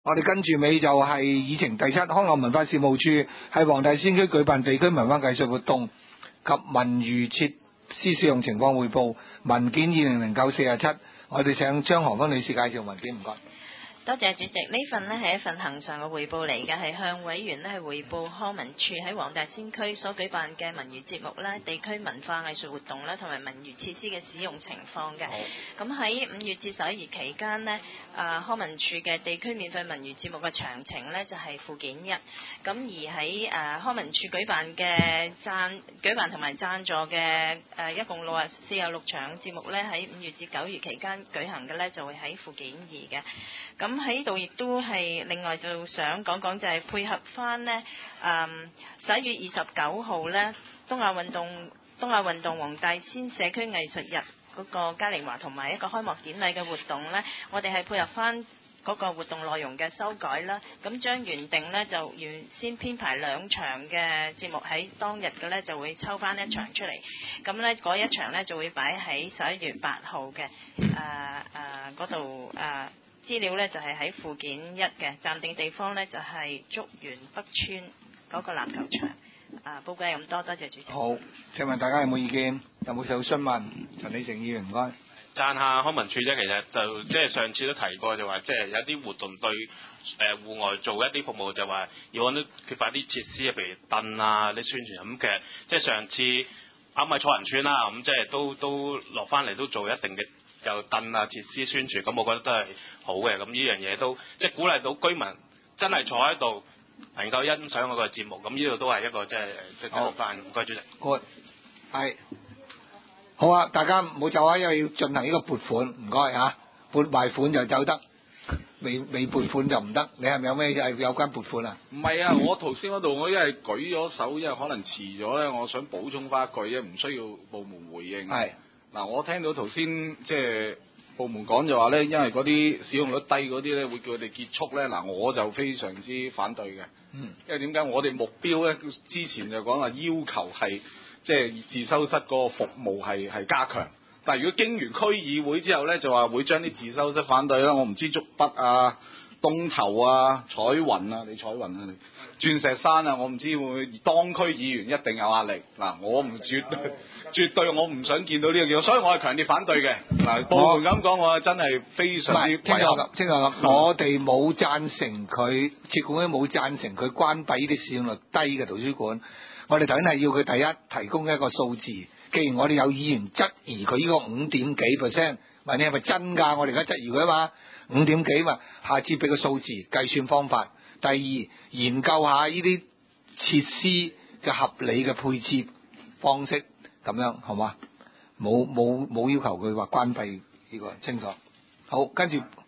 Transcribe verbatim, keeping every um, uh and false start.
我哋跟住尾就係議程第七，康樂文化事務處喺黃大仙區舉辦地區文化藝術活動及文娛設施使用情況匯報文件二零零九四十七，我哋請張何芬女士介紹文件，唔該。 多謝主席，呢份呢係一份恆常嘅匯報嚟嘅，係向委員呢係匯報康文署喺黃大仙區所舉辦嘅文娛節目啦、地區文化藝術活動啦同埋文娛設施嘅使用情況嘅。咁喺五月至十一月期間呢，啊康文署嘅地區免費文娛節目嘅詳情呢就係附件一。咁而喺誒康文署舉辦嘅贊舉辦同埋贊助嘅誒一共六十四十六場節目呢，喺五月至九月期間舉行嘅呢，就會喺附件二嘅。咁喺度亦都係另外就想講講就係配合翻呢誒十一月二十九號呢東亞運動東亞運動黃大仙社區藝術日嗰個嘉年華同埋一個開幕典禮嘅活動呢，我哋係配合翻嗰個活動內容嘅修改啦，咁將原定呢就原先編排兩場嘅節目喺當日嘅呢就會抽翻一場出嚟，咁呢嗰一場呢就會擺喺十一月八號嘅誒誒嗰度誒。資料呢就係喺附件一嘅，暫定地方呢就係竹園北村嗰個籃球場。啊，報告係咁多，多謝主席。 好，請問大家有冇意見？有冇想詢問？陳李成議員唔該。 讚下康文署啫，其實就即係上次都提過，就話即係有啲活動對誒戶外做一啲服務，就話要揾啲缺乏啲設施，譬如凳啊、啲宣傳咁。其實即係上次啱喺彩雲村啦，咁即係都都落翻嚟都做一定嘅。有凳啊、設施宣傳，咁我覺得都係好嘅。咁呢樣嘢都即係鼓勵到居民真係坐喺度能夠欣賞嗰個節目。咁呢度都係一個即係即係交翻。唔該，主席。 好，係好啊！大家唔好走啊，因為要進行呢個撥款。唔該嚇，撥埋款就走得，未未撥款就唔得。你係咪有咩係有關撥款啊？ 唔係啊，我頭先嗰度我因為舉咗手，因為可能遲咗咧，我想補充翻一句啫，唔需要部門回應。 係。嗱， 我聽到頭先即係部門講就話咧，因為嗰啲使用率低嗰啲咧，會叫佢哋結束咧。嗱，我就非常之反對嘅。嗯。因為點解？我哋目標咧，之前就講話要求係即係自修室嗰個服務係係加強。但係如果經完區議會之後咧，就話會將啲自修室反對啦。我唔知竹北啊、東頭啊、彩雲啊，你彩雲啊你。鑽石山啊，我唔知會唔會當區議員一定有壓力嗱，我唔絕對絕對我唔想見到呢個叫，所以我係強烈反對嘅嗱。部門咁講，我真係非常之清楚咁，清楚咁。我哋冇贊成佢，設管會冇贊成佢關閉呢啲使用率低嘅圖書館。我哋頭先係要佢第一提供一個數字。既然我哋有議員質疑佢呢個五點幾 percent， 問你係咪真㗎？我哋而家質疑佢啊嘛，五點幾嘛，下次俾個數字計算方法。第二，研究下呢啲設施嘅合理嘅配置方式，咁樣好嘛？冇冇冇要求佢話關閉呢個清楚。好，跟住